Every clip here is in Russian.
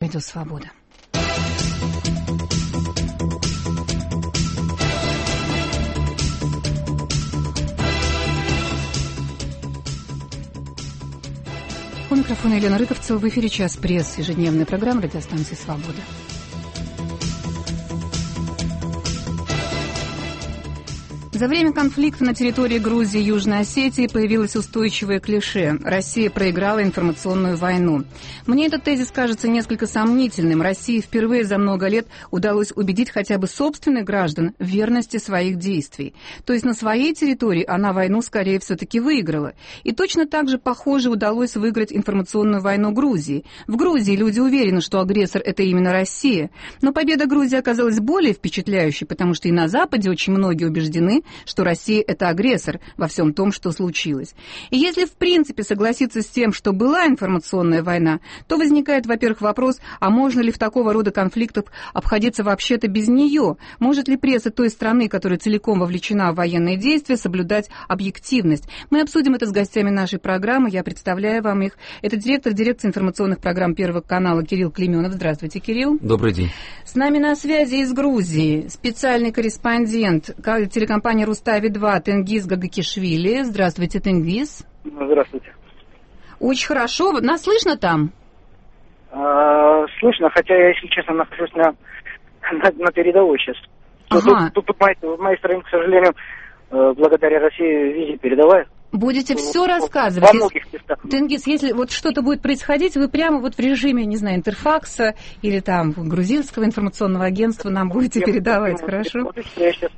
Радио Свобода. У микрофона Елена Рыковцева. В эфире «Час пресс», ежедневная программа радиостанции «Свобода». За время конфликта на территории Грузии и Южной Осетии появилось устойчивое клише: Россия проиграла информационную войну. Мне этот тезис кажется несколько сомнительным. России впервые за много лет удалось убедить хотя бы собственных граждан в верности своих действий. То есть на своей территории она войну скорее все-таки выиграла. И точно так же, похоже, удалось выиграть информационную войну Грузии. В Грузии люди уверены, что агрессор — это именно Россия. Но победа Грузии оказалась более впечатляющей, потому что и на Западе очень многие убеждены, что Россия — это агрессор во всем том, что случилось. И если в принципе согласиться с тем, что была информационная война, то возникает, во-первых, вопрос, а можно ли в такого рода конфликтах обходиться вообще-то без нее? Может ли пресса той страны, которая целиком вовлечена в военные действия, соблюдать объективность? Мы обсудим это с гостями нашей программы. Я представляю вам их. Это директор дирекции информационных программ Первого канала Кирилл Клейменов. Здравствуйте, Кирилл. Добрый день. С нами на связи из Грузии специальный корреспондент телекомпании «Рустави-2» Тенгиз Гагакишвили. Здравствуйте, Тенгиз. Здравствуйте. Очень хорошо. Нас слышно там? Слышно, хотя я, если честно, нахожусь на передовой сейчас. Ага. Тут в моей стране, к сожалению, благодаря России, везде передовая. Будете все рассказывать. Во многих местах. Тенгиз, если вот что-то будет происходить, вы прямо вот в режиме, не знаю, Интерфакса или там грузинского информационного агентства нам будете передавать, хорошо? Я сейчас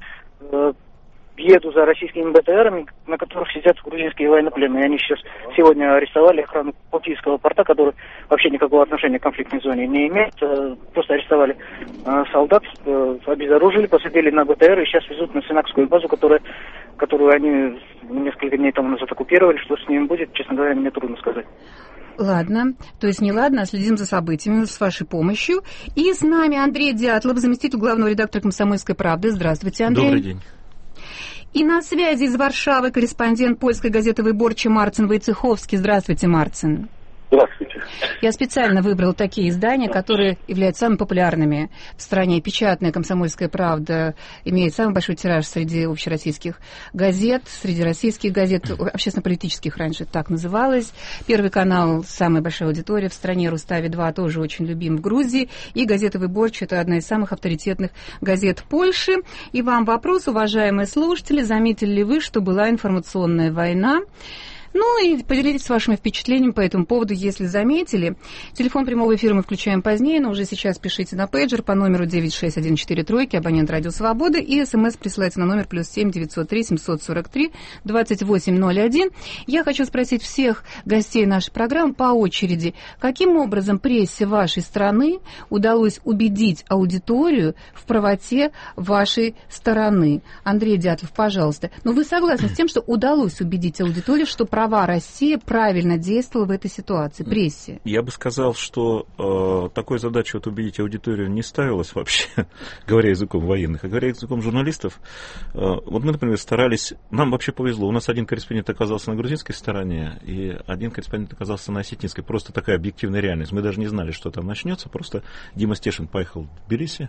еду за российскими БТРами, на которых сидят грузинские военнопленные. Они сейчас сегодня арестовали охрану Балтийского порта, который вообще никакого отношения к конфликтной зоне не имеет. Просто арестовали солдат, обезоружили, посадили на БТР и сейчас везут на Синакскую базу, которую они несколько дней тому назад оккупировали. Что с ними будет, честно говоря, мне трудно сказать. Ладно, то есть не ладно, а следим за событиями с вашей помощью. И с нами Андрей Дятлов, заместитель главного редактора «Комсомольской правды». Здравствуйте, Андрей. Добрый день. И на связи из Варшавы корреспондент польской газеты «Выборча» Марцин Войцеховский. Здравствуйте, Марцин. Здравствуйте. Я специально выбрал такие издания, которые являются самыми популярными в стране. Печатная «Комсомольская правда» имеет самый большой тираж среди общероссийских газет, среди российских газет, общественно-политических раньше так называлось. Первый канал, самая большая аудитория в стране, Рустави-2, тоже очень любим в Грузии. И газета «Выборча» — это одна из самых авторитетных газет Польши. И вам вопрос, уважаемые слушатели, заметили ли вы, что была информационная война? Ну и поделитесь вашими впечатлениями по этому поводу, если заметили. Телефон прямого эфира мы включаем позднее, но уже сейчас пишите на пейджер по номеру 96143, абонент «Радио Свобода», и СМС присылайте на номер +7 903 743 2801. Я хочу спросить всех гостей нашей программы по очереди, каким образом прессе вашей страны удалось убедить аудиторию в правоте вашей стороны? Андрей Дятлов, пожалуйста. Но вы согласны с тем, что удалось убедить аудиторию, что права России правильно действовала в этой ситуации, прессе? Я бы сказал, что такой задачи убедить аудиторию не ставилось вообще, говоря языком военных, а говоря языком журналистов. Вот мы, например, старались, нам вообще повезло, у нас один корреспондент оказался на грузинской стороне, и один корреспондент оказался на осетинской. Просто такая объективная реальность. Мы даже не знали, что там начнется, просто Дима Стешин поехал в Тбилиси.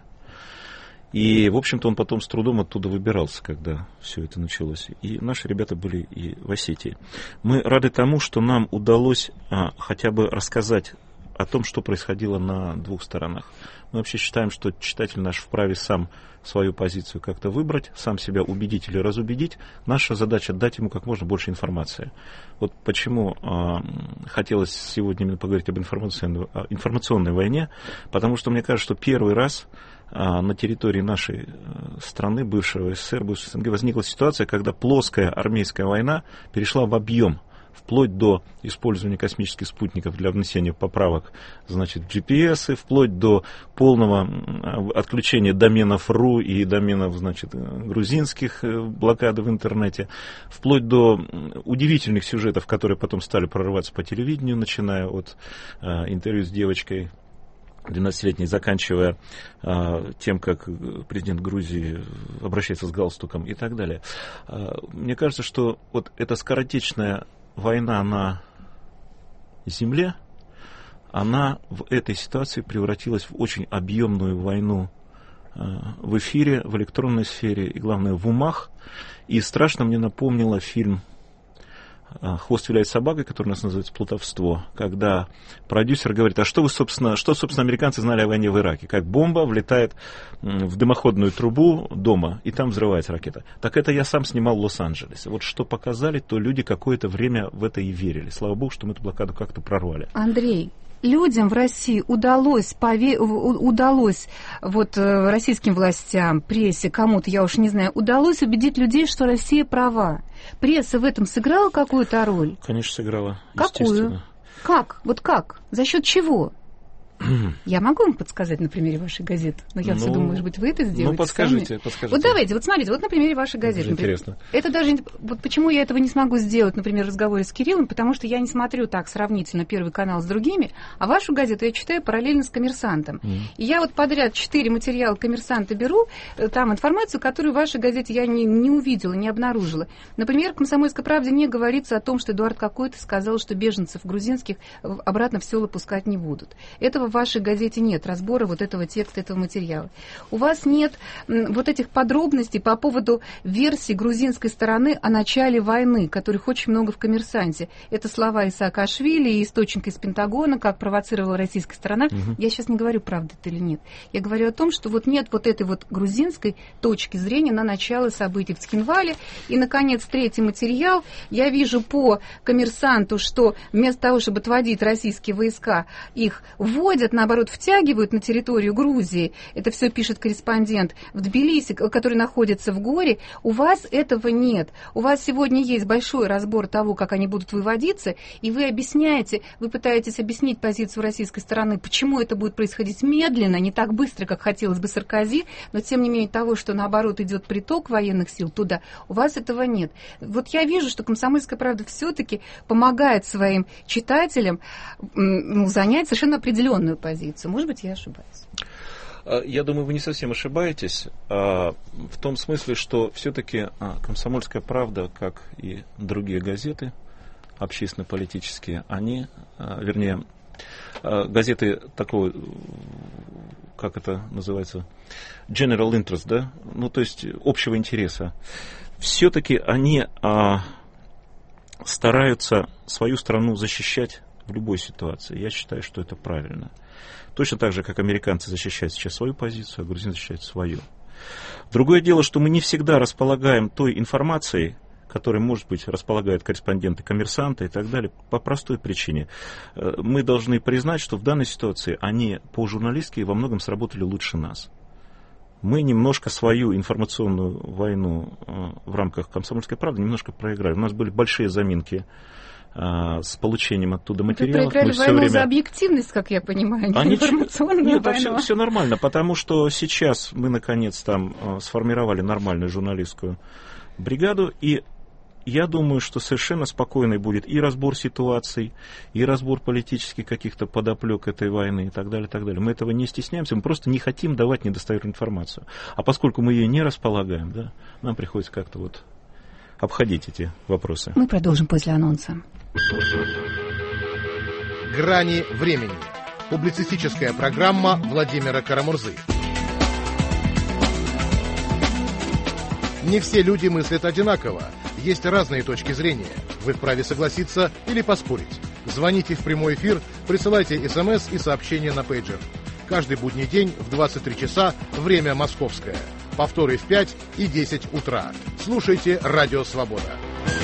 И, в общем-то, он потом с трудом оттуда выбирался, когда все это началось. И наши ребята были и в Осетии. Мы рады тому, что нам удалось хотя бы рассказать о том, что происходило на двух сторонах. Мы вообще считаем, что читатель наш вправе сам свою позицию как-то выбрать, сам себя убедить или разубедить. Наша задача — дать ему как можно больше информации. Вот почему хотелось сегодня именно поговорить об информационной войне, потому что мне кажется, что первый раз на территории нашей страны, бывшего СССР, бывшего СНГ, возникла ситуация, когда плоская армейская война перешла в объем, вплоть до использования космических спутников для внесения поправок, значит, в GPS, вплоть до полного отключения доменов РУ и доменов, значит, грузинских, блокады в интернете, вплоть до удивительных сюжетов, которые потом стали прорываться по телевидению, начиная от интервью с девочкой 12-летней, заканчивая тем, как президент Грузии обращается с галстуком и так далее. Мне кажется, что вот эта скоротечная война на земле, она в этой ситуации превратилась в очень объемную войну в эфире, в электронной сфере и, главное, в умах. И страшно мне напомнило фильм «Хвост виляет собакой», который у нас называется «Плутовство», когда продюсер говорит, а что, собственно, американцы знали о войне в Ираке? Как бомба влетает в дымоходную трубу дома, и там взрывается ракета. Так это я сам снимал в Лос-Анджелесе. Вот что показали, то люди какое-то время в это и верили. Слава богу, что мы эту блокаду как-то прорвали. Андрей, людям в России удалось вот российским властям, прессе, кому-то, я уж не знаю, удалось убедить людей, что Россия права. Пресса в этом сыграла какую-то роль? Конечно, сыграла. Какую? Как? Вот как? За счет чего? Я могу вам подсказать на примере вашей газеты? Но я все думаю, может быть, вы это сделаете. Ну, подскажите. Вот давайте, вот смотрите, вот на примере вашей газеты. Интересно. Это даже, вот почему я этого не смогу сделать, например, в разговоре с Кириллом, потому что я не смотрю так сравнительно Первый канал с другими, а вашу газету я читаю параллельно с «Коммерсантом». И я вот подряд 4 материала «Коммерсанта» беру, там информацию, которую в вашей газете я не увидела, не обнаружила. Например, в «Комсомольской правде» не говорится о том, что Эдуард какой-то сказал, что беженцев грузинских обратно в села пускать не будут. Этого в вашей газете нет, разбора вот этого текста, этого материала. У вас нет вот этих подробностей по поводу версии грузинской стороны о начале войны, которых очень много в «Коммерсанте». Это слова Саакашвили и источника из Пентагона, как провоцировала российская сторона. Я сейчас не говорю, правда это или нет. Я говорю о том, что вот нет вот этой вот грузинской точки зрения на начало событий в Цхинвале. И, наконец, третий материал. Я вижу по «Коммерсанту», что вместо того, чтобы отводить российские войска, их вводят, наоборот, втягивают на территорию Грузии. Это все пишет корреспондент в Тбилиси, который находится в горе. У вас этого нет. У вас сегодня есть большой разбор того, как они будут выводиться, и вы объясняете, вы пытаетесь объяснить позицию российской стороны, почему это будет происходить медленно, не так быстро, как хотелось бы Саркози, но тем не менее того, что наоборот идет приток военных сил туда, у вас этого нет. Вот я вижу, что «Комсомольская правда» все-таки помогает своим читателям занять совершенно определенную позицию. Может быть, я ошибаюсь. Я думаю, вы не совсем ошибаетесь, в том смысле, что все-таки «Комсомольская правда», как и другие газеты общественно-политические, они, вернее, газеты такого, как это называется, general interest, да, ну, то есть общего интереса, все-таки они стараются свою страну защищать в любой ситуации. Я считаю, что это правильно. Точно так же, как американцы защищают сейчас свою позицию, а грузины защищают свою. Другое дело, что мы не всегда располагаем той информацией, которой, может быть, располагают корреспонденты «Коммерсанта» и так далее, по простой причине. Мы должны признать, что в данной ситуации они по-журналистски во многом сработали лучше нас. Мы немножко свою информационную войну в рамках «Комсомольской правды» немножко проиграли. У нас были большие заминки с получением оттуда материалов. Вы проиграли войну за объективность, как я понимаю, не информационную войну. Нет, все нормально, потому что сейчас мы, наконец, там сформировали нормальную журналистскую бригаду, и я думаю, что совершенно спокойный будет и разбор ситуаций, и разбор политических каких-то подоплек этой войны и так далее, и так далее. Мы этого не стесняемся, мы просто не хотим давать недостоверную информацию. А поскольку мы ее не располагаем, да, нам приходится как-то вот обходить эти вопросы. Мы продолжим после анонса. «Грани времени». Публицистическая программа Владимира Карамурзы. Не все люди мыслят одинаково. Есть разные точки зрения. Вы вправе согласиться или поспорить. Звоните в прямой эфир, присылайте СМС и сообщения на пейджер. Каждый будний день в 23 часа, время московское. Повторы в 5 и 10 утра. Слушайте «Радио Свобода».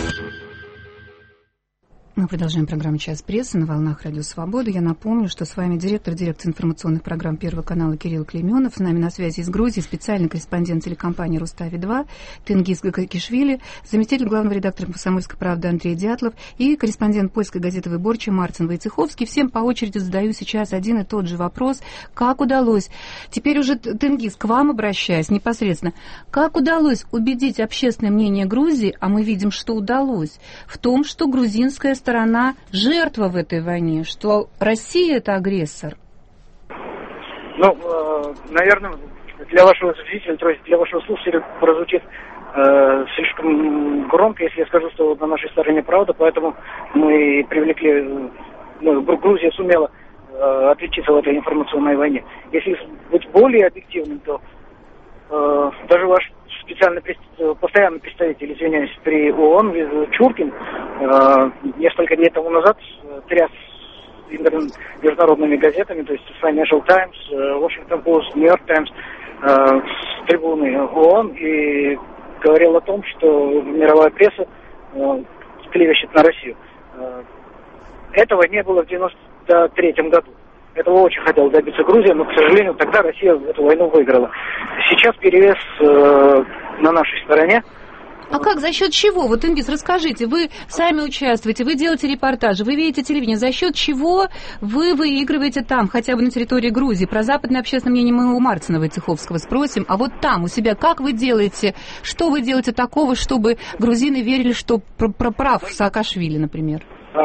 Мы продолжаем программу «Час прессы» на волнах «Радио Свобода». Я напомню, что с вами директор дирекции информационных программ Первого канала Кирилл Клейменов. С нами на связи из Грузии специальный корреспондент телекомпании «Рустави-2» Тенгиз Гакишвили, заместитель главного редактора «Комсомольской правды» Андрей Дятлов и корреспондент польской газеты «Выборча» Мартин Войцеховский. Всем по очереди задаю сейчас один и тот же вопрос. Как удалось, теперь уже, Тенгиз, к вам обращаясь непосредственно, как удалось убедить общественное мнение Грузии, а мы видим, что удалось, в том, что грузинская сторона жертва в этой войне, что Россия это агрессор? Ну, наверное, для вашего зрителя, то есть для вашего слушателя прозвучит слишком громко, если я скажу, что на нашей стороне правда, поэтому мы привлекли, Грузия сумела отличиться в этой информационной войне. Если быть более объективным, то даже ваш постоянный представитель, извиняюсь, при ООН Чуркин несколько дней тому назад тряс международными газетами, то есть Financial Times, Washington Post, New York Times, с трибуны ООН, и говорил о том, что мировая пресса клевещет на Россию. Этого не было в 1993 году. Этого очень хотела добиться Грузия, но, к сожалению, тогда Россия эту войну выиграла. Сейчас перевес на нашей стороне. А как, за счет чего? Вот, Тенгиз, расскажите, вы сами участвуете, вы делаете репортажи, вы видите телевидение, за счет чего вы выигрываете там, хотя бы на территории Грузии? Про западное общественное мнение мы у Марцинова и Цеховского спросим, а вот там у себя как вы делаете, что вы делаете такого, чтобы грузины верили, что прав Саакашвили, например?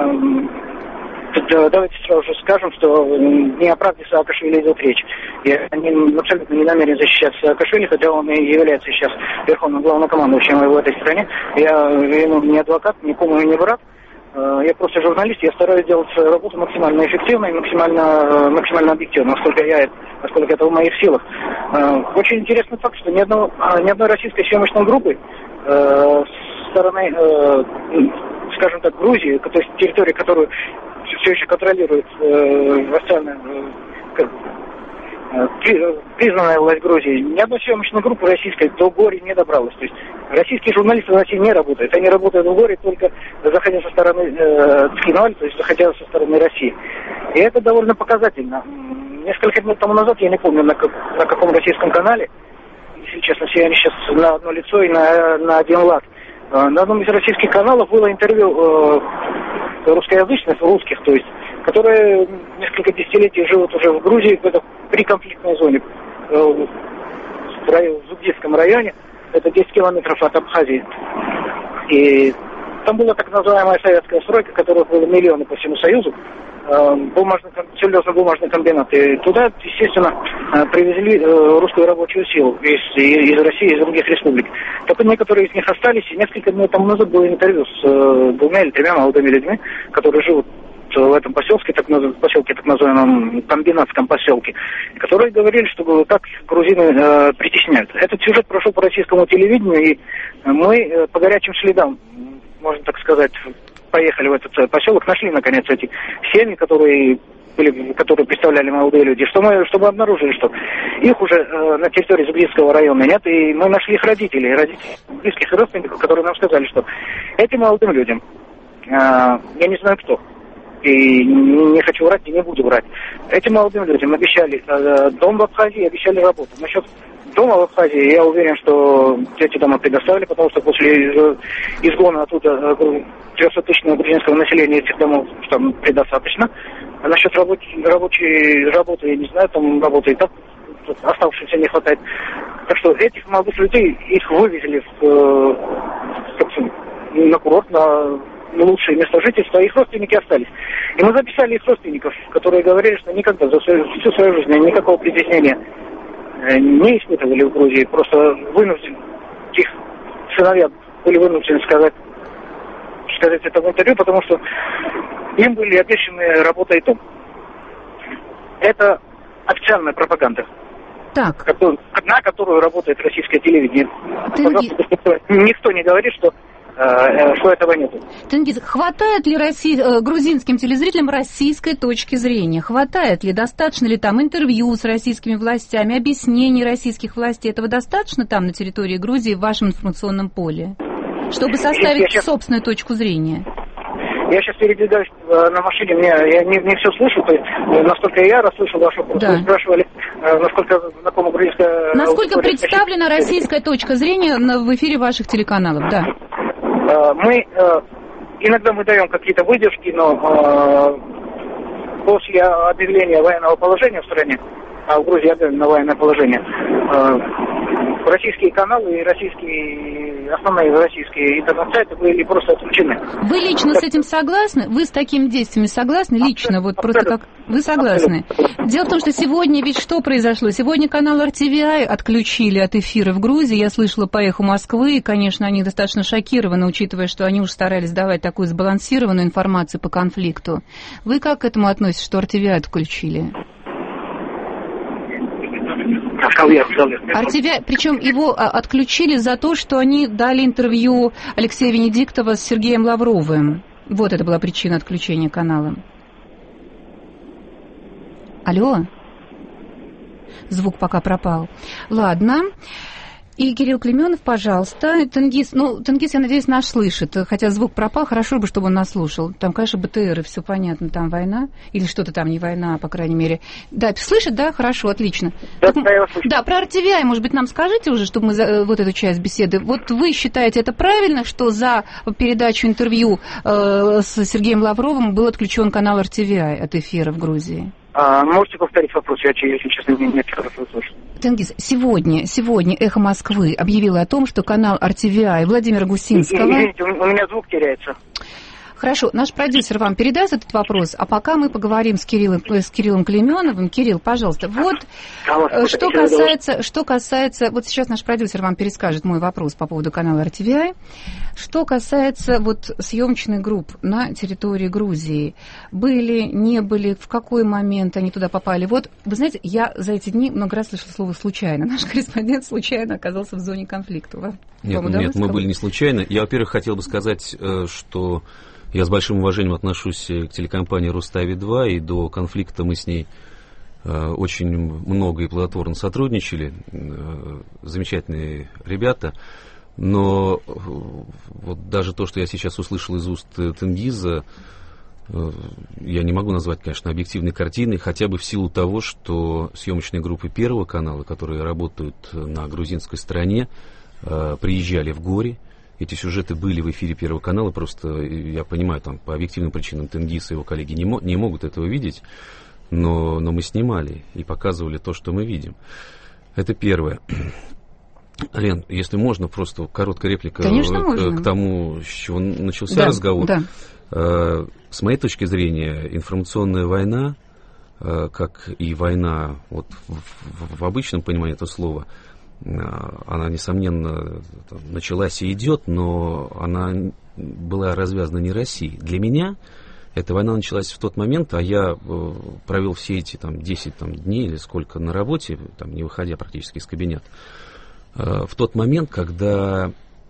Давайте сразу же скажем, что не о правде Саакашвили идет речь. Я абсолютно не намерен защищать Саакашвили, хотя он и является сейчас верховным главнокомандующим в этой стране. Я ему не адвокат, ни кому и не брат. Я просто журналист, я стараюсь делать свою работу максимально эффективно и максимально объективно, насколько это в моих силах. Очень интересный факт, что ни одной российской съемочной группы со стороны, скажем так, Грузии, то есть территории, которую все еще контролирует официальная признанная власть Грузии, ни одной съемочной группы российской до Гори не добралась. То есть российские журналисты в России не работают. Они работают в Горе только заходя со стороны Цхинваль, то есть заходя со стороны России. И это довольно показательно. Несколько лет тому назад, я не помню на каком российском канале, если честно, все они сейчас на одно лицо и на один лад. На одном из российских каналов было интервью русскоязычных, русских, то есть, которые несколько десятилетий живут уже в Грузии, в приконфликтной зоне, в Зубдийском районе, это 10 километров от Абхазии. И там была так называемая советская стройка, которых было миллионы по всему Союзу, серьезно-бумажный комбинат. И туда, естественно, привезли русскую рабочую силу из России, из других республик. Только некоторые из них остались, и несколько дней тому назад было интервью с 2 или 3 молодыми людьми, которые живут в этом поселке, так называемом комбинатском поселке, которые говорили, что так грузины притесняют. Этот сюжет прошел по российскому телевидению, и мы по горячим следам, можно так сказать, поехали в этот поселок, нашли наконец эти семьи, которые представляли молодые люди, чтобы обнаружили, что их уже на территории Зубдийского района нет, и мы нашли их родителей близких родственников, которые нам сказали, что этим молодым людям, я не знаю кто, и не хочу врать, и не буду врать, этим молодым людям обещали дом в Абхазии, обещали работу. Насчет дома в Абхазии, я уверен, что эти дома предоставили, потому что после изгона оттуда 300-тысячного грузинского населения этих домов там предостаточно. А насчет рабочей работы, я не знаю, там работы и так оставшихся не хватает. Так что этих молодых людей, их вывезли на курорт, на лучшие места жительства, их родственники остались. И мы записали их родственников, которые говорили, что никогда за всю свою жизнь никакого притеснения не испытывали в Грузии. Просто их сыновья были вынуждены сказать это в интервью, потому что им были обещаны работа и дом. Это официальная пропаганда. Так. На которую работает российское телевидение. Никто не говорит, что этого нет. Тенгиз, хватает ли грузинским телезрителям российской точки зрения? Хватает ли? Достаточно ли там интервью с российскими властями, объяснений российских властей? Этого достаточно там, на территории Грузии, в вашем информационном поле, чтобы составить собственную точку зрения? Я сейчас передвигаюсь на машине, я не все слышу, то есть насколько я расслышал ваш вопрос, вы спрашивали, насколько знакома грузинская... Насколько представлена российская точка зрения в эфире ваших телеканалов, да? Иногда мы даем какие-то выдержки, но после объявления военного положения в стране, а в Грузии объявлено военное положение, российские каналы и российские основные российские интернет-сайты были просто отключены. Вы лично с этим согласны? Вы с такими действиями согласны? Лично, вот просто как... Вы согласны? Дело в том, что сегодня ведь что произошло? Сегодня канал RTVI отключили от эфира в Грузии. Я слышала по «Эху Москвы», и, конечно, они достаточно шокированы, учитывая, что они уж старались давать такую сбалансированную информацию по конфликту. Вы как к этому относитесь, что RTVI отключили? RTVI, причем его отключили за то, что они дали интервью Алексея Венедиктова с Сергеем Лавровым. Вот это была причина отключения канала. Алло? Звук пока пропал. Ладно. И Кирилл Клейменов, пожалуйста. Тенгиз, Тенгиз, я надеюсь, нас слышит. Хотя звук пропал, хорошо бы, чтобы он нас слушал. Там, конечно, БТР, и все понятно, там война. Или что-то там не война, по крайней мере. Да, слышит, да? Хорошо, отлично. Да, про RTVI, может быть, нам скажите уже, чтобы мы вот эту часть беседы. Вот вы считаете это правильно, что за передачу интервью с Сергеем Лавровым был отключен канал RTVI от эфира в Грузии? Можете повторить вопрос? Я, если честно, не хорошо слышу. Тенгиз, сегодня «Эхо Москвы» объявило о том, что канал RTVI Владимира Гусинского... Извините, у меня звук теряется. Хорошо, наш продюсер вам передаст этот вопрос, а пока мы поговорим с Кириллом Клейменовым. Кирилл, пожалуйста, вот что касается, вот сейчас наш продюсер вам перескажет мой вопрос по поводу канала RTVI. Что касается вот съемочных групп на территории Грузии, были, не были, в какой момент они туда попали? Вот, вы знаете, я за эти дни много раз слышала слово «случайно». Наш корреспондент случайно оказался в зоне конфликта. Нет, мы были не случайно. Я, во-первых, хотел бы сказать, что я с большим уважением отношусь к телекомпании «Рустави-2», и до конфликта мы с ней очень много и плодотворно сотрудничали. Замечательные ребята. Но вот даже то, что я сейчас услышал из уст Тенгиза, я не могу назвать, конечно, объективной картиной, хотя бы в силу того, что съемочные группы Первого канала, которые работают на грузинской стороне, приезжали в горе. Эти сюжеты были в эфире Первого канала, просто, я понимаю, там по объективным причинам Тенгиз и его коллеги не могут этого видеть, но мы снимали и показывали то, что мы видим. Это первое. Лен, если можно, просто короткая реплика к тому, с чего начался разговор. Да. С моей точки зрения, информационная война, как и война вот, в обычном понимании этого слова, она, несомненно, началась и идет, но она была развязана не Россией. Для меня эта война началась в тот момент, а я провел все эти 10 дней или сколько на работе, не выходя практически из кабинета, в тот момент, когда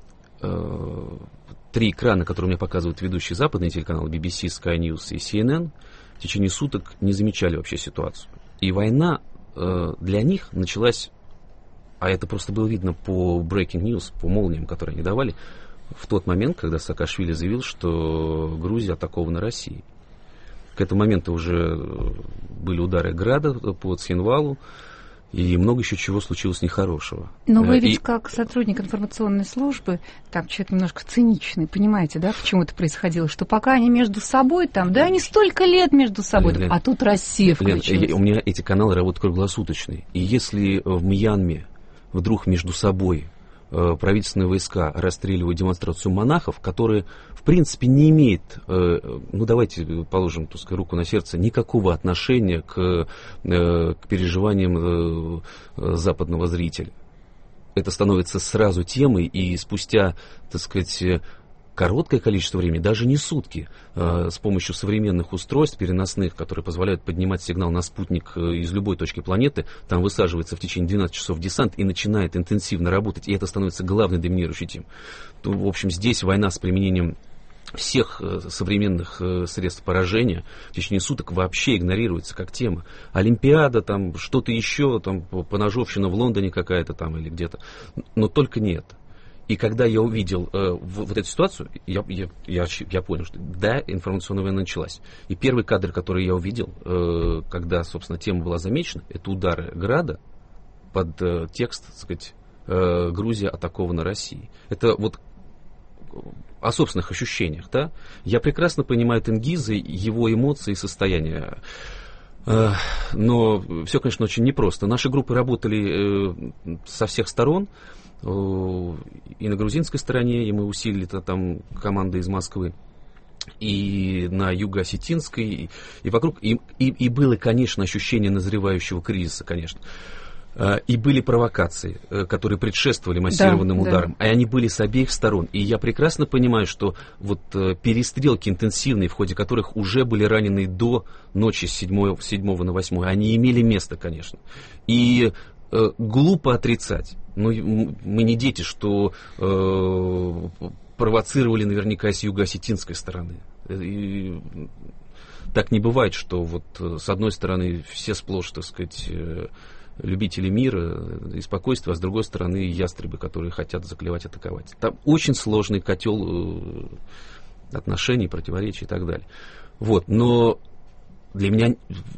3 экрана, которые мне показывают ведущие западные телеканалы BBC, Sky News и CNN, в течение суток не замечали вообще ситуацию. И война для них началась, а это просто было видно по breaking news, по молниям, которые они давали, в тот момент, когда Саакашвили заявил, что Грузия атакована Россией. К этому моменту уже были удары Града по Цхинвалу, и много еще чего случилось нехорошего. Но вы ведь как сотрудник информационной службы, там человек немножко циничный, понимаете, да, почему это происходило? Что пока они между собой там, да, они столько лет между собой, а тут Россия включилась. У меня эти каналы работают круглосуточные. И если в Мьянме вдруг между собой правительственные войска расстреливают демонстрацию монахов, которые, в принципе, не имеют, давайте положим, так сказать, руку на сердце, никакого отношения к переживаниям западного зрителя. Это становится сразу темой, и спустя, так сказать, короткое количество времени, даже не сутки, с помощью современных устройств переносных, которые позволяют поднимать сигнал на спутник из любой точки планеты, там высаживается в течение 12 часов десант и начинает интенсивно работать, и это становится главной доминирующей темой. В общем, здесь война с применением всех современных средств поражения в течение суток вообще игнорируется как тема. Олимпиада, там что-то еще, там поножовщина в Лондоне какая-то там или где-то, но только не это. И когда я увидел вот эту ситуацию, я понял, что да, информационная война началась. И первый кадр, который я увидел, когда, собственно, тема была замечена, это удары Града под текст, так сказать, «Грузия атакована Россией». Это вот о собственных ощущениях, да? Я прекрасно понимаю Тенгиза, его эмоции и состояние. Но все, конечно, очень непросто. Наши группы работали со всех сторон. и на грузинской стороне, и мы усилили там команды из Москвы, и на юго-осетинской, и вокруг, и было, конечно, ощущение назревающего кризиса, конечно. И были провокации, которые предшествовали массированным ударам, и они были с обеих сторон. И я прекрасно понимаю, что вот перестрелки интенсивные, в ходе которых уже были ранены до ночи с 7 на 8, они имели место, конечно. И глупо отрицать, но мы не дети, что провоцировали наверняка с юго-осетинской стороны. И так не бывает, что вот с одной стороны все сплошь, так сказать, любители мира и спокойствия, а с другой стороны ястребы, которые хотят заклевать, атаковать. Там очень сложный котел отношений, противоречий и так далее. Вот, но для меня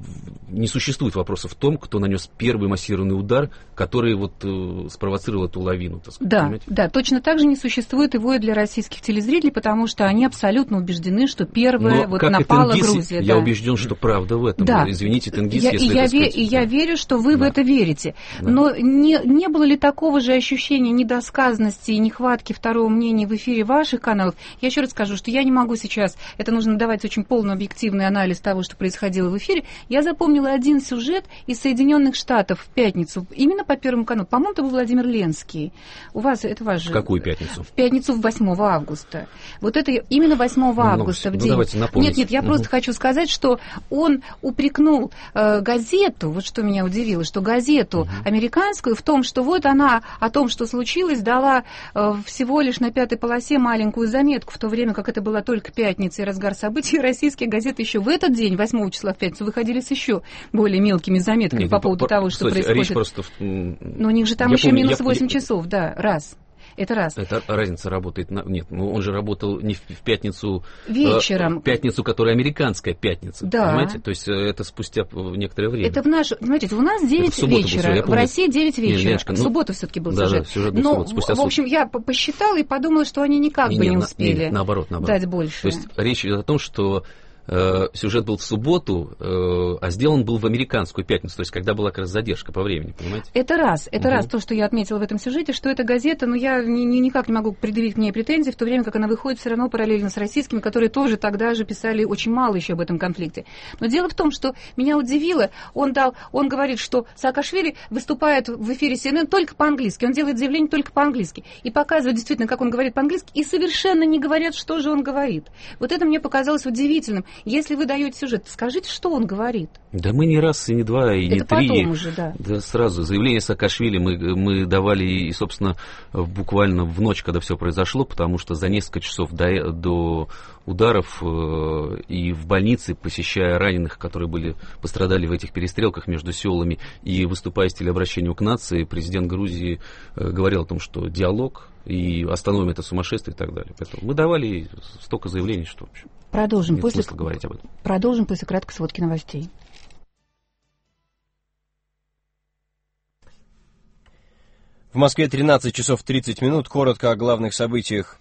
не существует вопроса в том, кто нанес первый массированный удар, который вот спровоцировал эту лавину, так сказать. Да, понимаете? да, точно так же не существует его и для российских телезрителей, потому что они абсолютно убеждены, что первая вот напала Грузия. Я убежден, что правда в этом. Да. Извините, тенгиз, если я верю, что вы в это верите. Да. Но не было ли такого же ощущения недосказанности и нехватки второго мнения в эфире ваших каналов? Я еще раз скажу, что я не могу сейчас, это нужно давать очень полный объективный анализ того, что происходило в эфире. Я запомнила один сюжет из Соединенных Штатов в пятницу, именно по Первому каналу. По-моему, это был Владимир Ленский. У вас, это ваш же... В какую пятницу? В пятницу 8 августа. Вот это именно 8 августа, в день... давайте напомните. Нет, я просто хочу сказать, что он упрекнул газету, вот что меня удивило, что газету американскую в том, что вот она о том, что случилось, дала всего лишь на 5-й полосе маленькую заметку, в то время как это была только пятница и разгар событий. Российские газеты еще в этот день, 8 числа в пятницу, выходили с еще более мелкими заметками по поводу того, что происходит. Речь просто... Но у них же там еще минус 8 часов, да, раз. Это раз. Это разница работает... Нет, он же работал не в пятницу... Вечером. В пятницу, которая американская пятница. Да. Понимаете? То есть это спустя некоторое время. Это в нашу... Смотрите, у нас 9 вечера, в России 9 вечера. Леночка, в субботу все-таки был да, сюжет. Да, сюжет был в субботу, спустя в общем, я посчитала и подумала, что они никак бы не успели наоборот. дать больше. То есть речь идет о том, что сюжет был в субботу, а сделан был в американскую пятницу, то есть когда была как раз задержка по времени, понимаете? Это раз то, что я отметила в этом сюжете, что эта газета, я никак не могу предъявить к ней претензий, в то время как она выходит все равно параллельно с российскими, которые тоже тогда же писали очень мало еще об этом конфликте. Но дело в том, что меня удивило, он говорит, что Саакашвили выступает в эфире CNN только по-английски, он делает заявление только по-английски, и показывает действительно, как он говорит по-английски, и совершенно не говорят, что же он говорит. Вот это мне показалось удивительным. Если вы даете сюжет, скажите, что он говорит. Да мы не раз, и не два, и не три. Потом уже, да. Да сразу. Заявление Саакашвили мы давали, и, собственно, буквально в ночь, когда все произошло, потому что за несколько часов до ударов и в больнице, посещая раненых, которые пострадали в этих перестрелках между селами, и выступая с телеобращением к нации, президент Грузии говорил о том, что диалог и остановим это сумасшествие и так далее. Поэтому мы давали столько заявлений, что, в общем, Продолжим после краткой сводки новостей. В Москве 13 часов 30 минут. Коротко о главных событиях.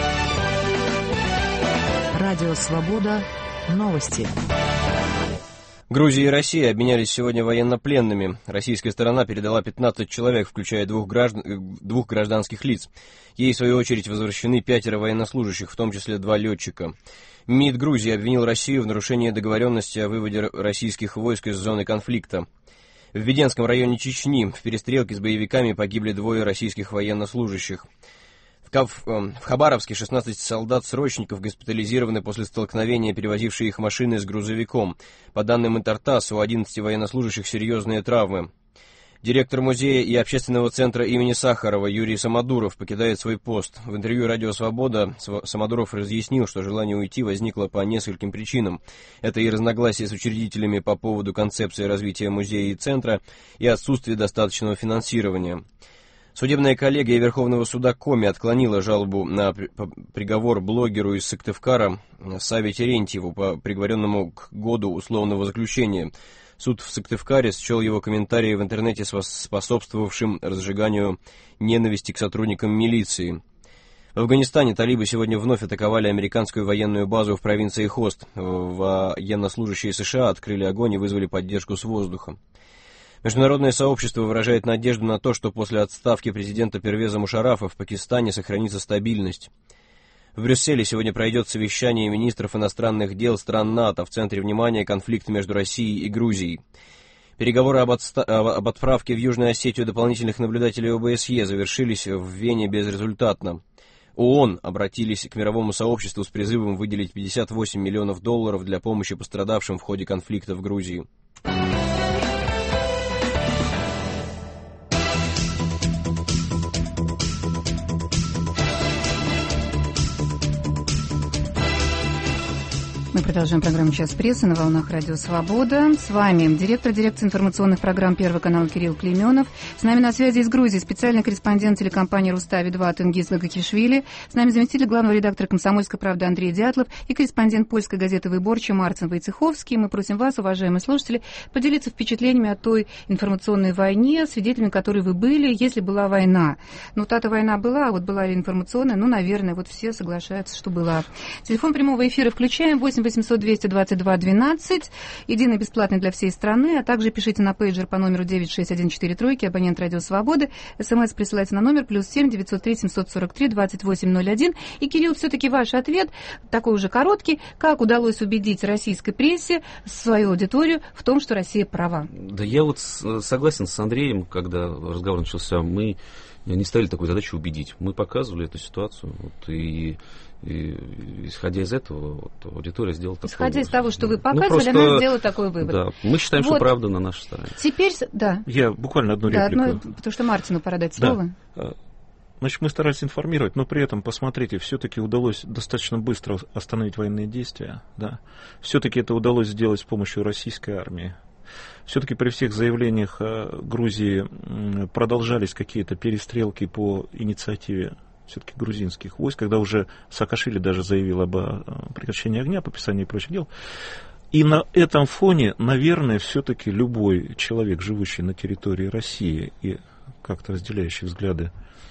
Радио «Свобода». Новости. Грузия и Россия обменялись сегодня военнопленными. Российская сторона передала 15 человек, включая двух гражданских лиц. Ей, в свою очередь, возвращены 5 военнослужащих, в том числе 2 летчика. МИД Грузии обвинил Россию в нарушении договоренности о выводе российских войск из зоны конфликта. В Веденском районе Чечни в перестрелке с боевиками погибли 2 российских военнослужащих. В Хабаровске 16 солдат-срочников госпитализированы после столкновения, перевозившей их машины с грузовиком. По данным Интертасс, у 11 военнослужащих серьезные травмы. Директор музея и общественного центра имени Сахарова Юрий Самодуров покидает свой пост. В интервью «Радио Свобода» Самодуров разъяснил, что желание уйти возникло по нескольким причинам. Это и разногласия с учредителями по поводу концепции развития музея и центра, и отсутствие достаточного финансирования. Судебная коллегия Верховного суда Коми отклонила жалобу на приговор блогеру из Сыктывкара Саве Терентьеву, приговоренному к году условного заключения. Суд в Сыктывкаре счел его комментарии в интернете способствовавшим разжиганию ненависти к сотрудникам милиции. В Афганистане талибы сегодня вновь атаковали американскую военную базу в провинции Хост. Военнослужащие США открыли огонь и вызвали поддержку с воздуха. Международное сообщество выражает надежду на то, что после отставки президента Первеза Мушаррафа в Пакистане сохранится стабильность. В Брюсселе сегодня пройдет совещание министров иностранных дел стран НАТО. В центре внимания конфликт между Россией и Грузией. Переговоры об отправке в Южную Осетию дополнительных наблюдателей ОБСЕ завершились в Вене безрезультатно. ООН обратились к мировому сообществу с призывом выделить $58 миллионов для помощи пострадавшим в ходе конфликта в Грузии. Мы продолжаем программу «Час прессы» на волнах Радио Свобода. С вами директор дирекции информационных программ Первого канала Кирилл Клейменов. С нами на связи из Грузии специальный корреспондент телекомпании «Рустави-2» Тенгиз Лагакишвили. С нами заместитель главного редактора «Комсомольской правды» Андрей Дятлов и корреспондент польской газеты «Выборча» Марцин Войцеховский. Мы просим вас, уважаемые слушатели, поделиться впечатлениями о той информационной войне, свидетелями которой вы были, если была война. Ну, та-то война была, а вот была ли информационная? Ну, наверное, вот все соглашаются, что была. Телефон прямого эфира включаем 8-800-222-12, единый бесплатный для всей страны, а также пишите на пейджер по номеру 96143, абонент Радио Свободы, СМС присылайте на номер +7 903 743 2801. И, Кирилл, все-таки ваш ответ, такой уже короткий, как удалось убедить российской прессе, свою аудиторию, в том, что Россия права? Да я вот согласен с Андреем, когда разговор начался, мы не ставили такую задачу убедить. Мы показывали эту ситуацию, вот, и исходя из этого, вот, аудитория сделала такой выбор. Исходя из того, что вы показывали, она сделала такой выбор. Да, мы считаем, вот, что правда на нашей стороне. Теперь, да. Я буквально одну реплику. Потому что Мартину пора дать слово. Да. Значит, мы старались информировать, но при этом, посмотрите, все-таки удалось достаточно быстро остановить военные действия. Да. Все-таки это удалось сделать с помощью российской армии. Все-таки при всех заявлениях Грузии продолжались какие-то перестрелки по инициативе все-таки грузинских войск, когда уже Саакашвили даже заявил об прекращении огня, подписании и прочих дел. И на этом фоне, наверное, все-таки любой человек, живущий на территории России и как-то разделяющий взгляды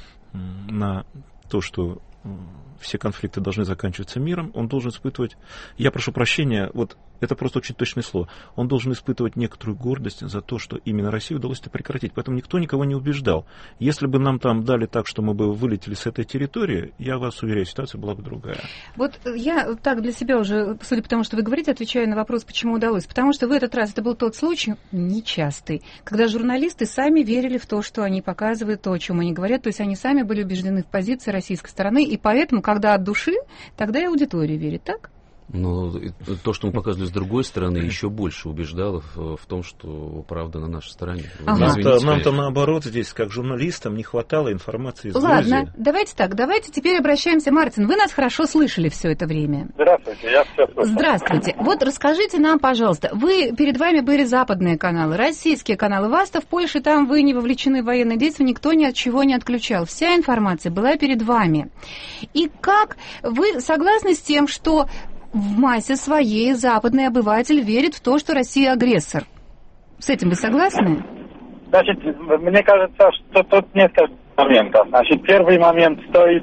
на то, что все конфликты должны заканчиваться миром, он должен испытывать, я прошу прощения, вот это просто очень точное слово, он должен испытывать некоторую гордость за то, что именно России удалось это прекратить. Поэтому никто никого не убеждал. Если бы нам там дали так, что мы бы вылетели с этой территории, я вас уверяю, ситуация была бы другая. Вот я так для себя уже, судя по тому, что вы говорите, отвечаю на вопрос, почему удалось. Потому что в этот раз это был тот случай, нечастый, когда журналисты сами верили в то, что они показывают, то, о чем они говорят. То есть они сами были убеждены в позиции российской стороны. И поэтому, когда от души, тогда и аудитория верит, так? Но то, что мы показывали с другой стороны, еще больше убеждало в том, что правда на нашей стороне. Нам-то наоборот здесь, как журналистам, не хватало информации из Грузии. Ладно, давайте так, давайте теперь обращаемся. Мартин, вы нас хорошо слышали все это время. Здравствуйте, я все слышал. Здравствуйте. Вот расскажите нам, пожалуйста, перед вами были западные каналы, российские каналы. Вас-то в Польше, там вы не вовлечены в военные действия, никто ни от чего не отключал. Вся информация была перед вами. И как вы согласны с тем, что в массе своей западный обыватель верит в то, что Россия агрессор? С этим вы согласны? Значит, мне кажется, что тут несколько моментов. Значит, первый момент стоит